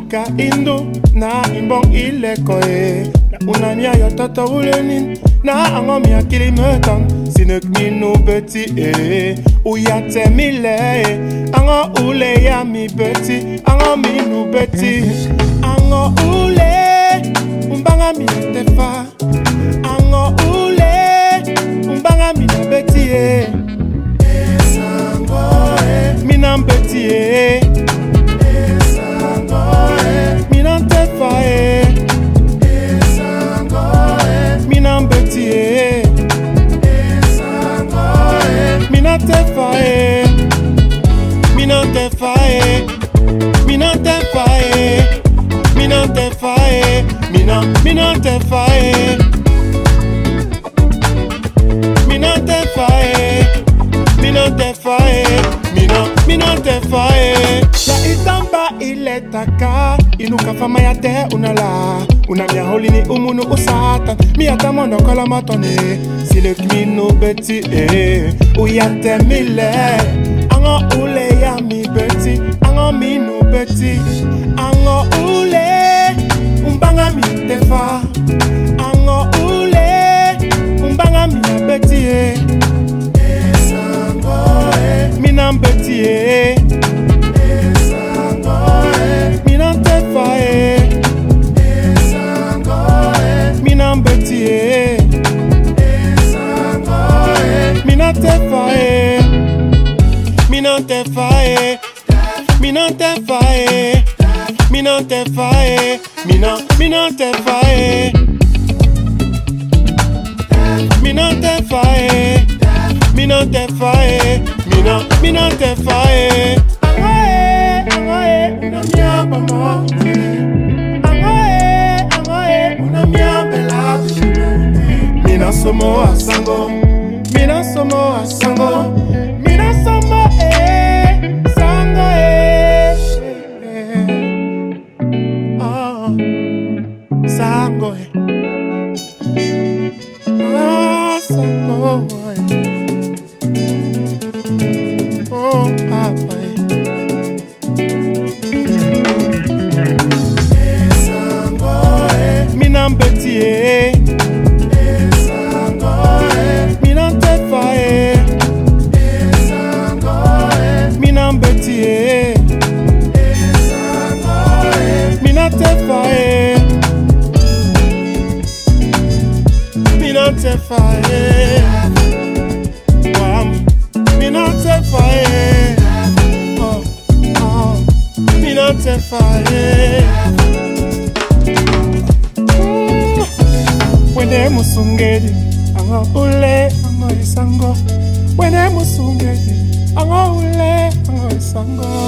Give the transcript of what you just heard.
ka indu na imbong ileko e na unamia yo toto ulenin na angomi akili metan sinek minu beti e uya temile e ango ule ya mi beti ango minu beti ango ule umbanga mi tefa ango ule umbanga mi beti e esango e minam beti e Minan tefa e esango e Minan beti e esango e Minan tefa e Minan tefa e Minan tefa e Minan tefa e Minan tefa e Minan tefa e Minan tefa e Minan tefa e La itamba iletaka inuka fama ya te unala unamia holini umunu usata miata mondo kola matone silek minu beti uyate mile ango ule ya mi beti ango minu beti ango ule umbanga mi tefa ango ule umbanga mi beti esango minam beti Minan tefa e esango e Minan beti e esango e Minan tefa e Minan tefa e Minan tefa e Minan tefa e Minan tefa e Minan tefa e Minan tefa e Minan tefa e Mina somo asango Mina somo asango Mina somo sango oh sango sango oh papa Minan beti e esango e Minan tefa e esango e Minan beti e esango e Minan tefa e Minan tefa e Minan tefa e oh oh Minan tefa e Wene musungedi ango ule ango isango Wene musungedi ango ule ango isango